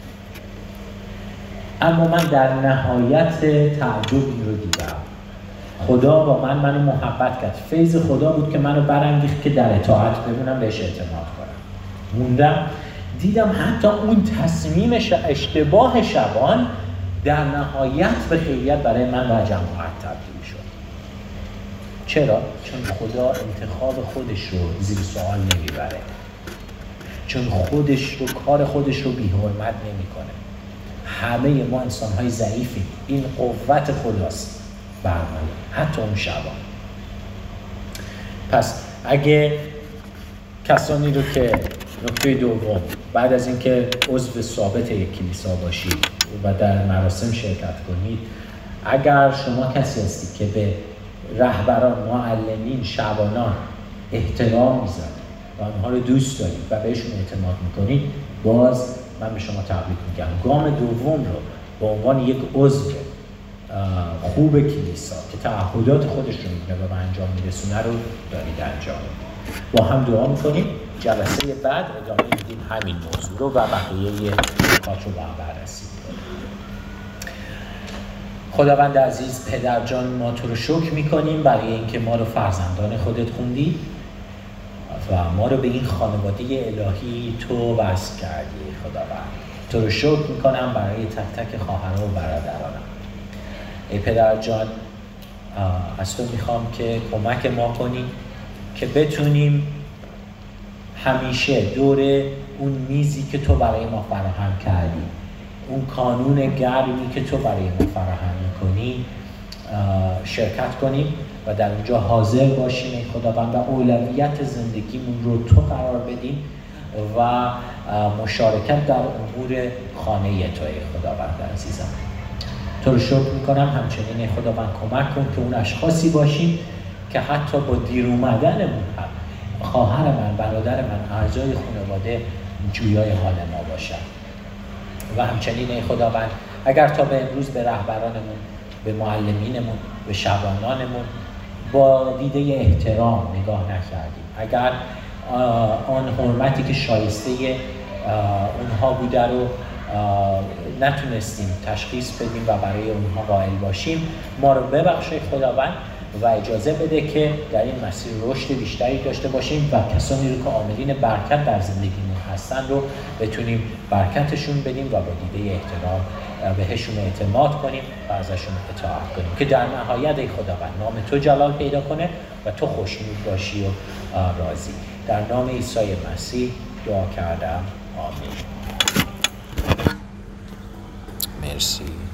اما من در نهایت تعجب این رو دیدم. خدا با من منو محبت کرد. فیض خدا بود که منو برانگیخت که در اطاعت بمونم، بهش اعتماد کنم. موندم دیدم حتی اون تصمیم اشتباه شبان در نهایت به خیریت برای من و جماعت تبدیل شد. چرا؟ چون خدا انتخاب خودش رو زیر سوال نمیبره، چون خودش رو کار خودش رو بی حرمت نمیکنه. همه ما انسان‌های ضعیفیم، این قوت خداست برمایه، حتی اون شبان. پس اگه کسانی رو که نکته دوم بعد از اینکه عضو ثابت یک کلیسا باشید و در مراسم شرکت کنید، اگر شما کسی هستید که به رهبران، معلمین، شبانان احترام میذارید و اونها رو دوست دارید و بهشون اعتماد میکنید، باز من به شما تبریک میگم. گام دوم رو به عنوان یک عضو خوب کلیسا که تعهدات خودش رو میکنه و به انجام میرسونه رو دارید انجام میدید. با هم دعا میکنیم. جلسه بعد ادامه میدیم همین موضوع رو و بقیه نکات رو با هم بررسی میکنیم. خداوند عزیز، پدر جان، ما تو رو شکر میکنیم برای اینکه ما رو فرزندان خودت خوندی و ما رو به این خانواده الهی تو وصل کردی. خداوند تو رو شکر میکنم برای تک تک خواهران و برادرانم. ای پدر جان، از تو میخوام که کمک ما کنی که بتونیم همیشه دور اون میزی که تو برای ما فراهم کردی، اون کانون گرمی که تو برای ما فراهم میکنی شرکت کنیم و در اونجا حاضر باشیم ای خداوند و اولویت زندگیمون رو تو قرار بدیم و مشارکت در امور خانه تو ای خداوند عزیزم. تو رو شکر میکنم. همچنین ای خداوند کمک کن که اون اشخاصی باشیم که حتی با دیر اومدنمون هم خواهر من، برادر من، اعضای خانواده جویای حال ما باشن. و همچنین ای خداوند اگر تا به امروز به رهبرانمون، به معلمینمون، به شبانانمون با دیده احترام نگاه نکردیم، اگر آن حرمتی که شایسته اونها بوده رو نتونستیم تشخیص بدیم و برای اونها قائل باشیم، ما رو ببخش خداوند و اجازه بده که در این مسیر رشد بیشتری داشته باشیم و کسانی رو که عاملین برکت در زندگیمون هستن رو بتونیم برکتشون بدیم و با دیده احترام بهشون اعتماد کنیم و ازشون اطاعت کنیم که در نهایت ای خداوند نام تو جلال پیدا کنه و تو خوشنود باشی و راضی. در نام عیسی مسیح دعا کردم. آمین. مرسی.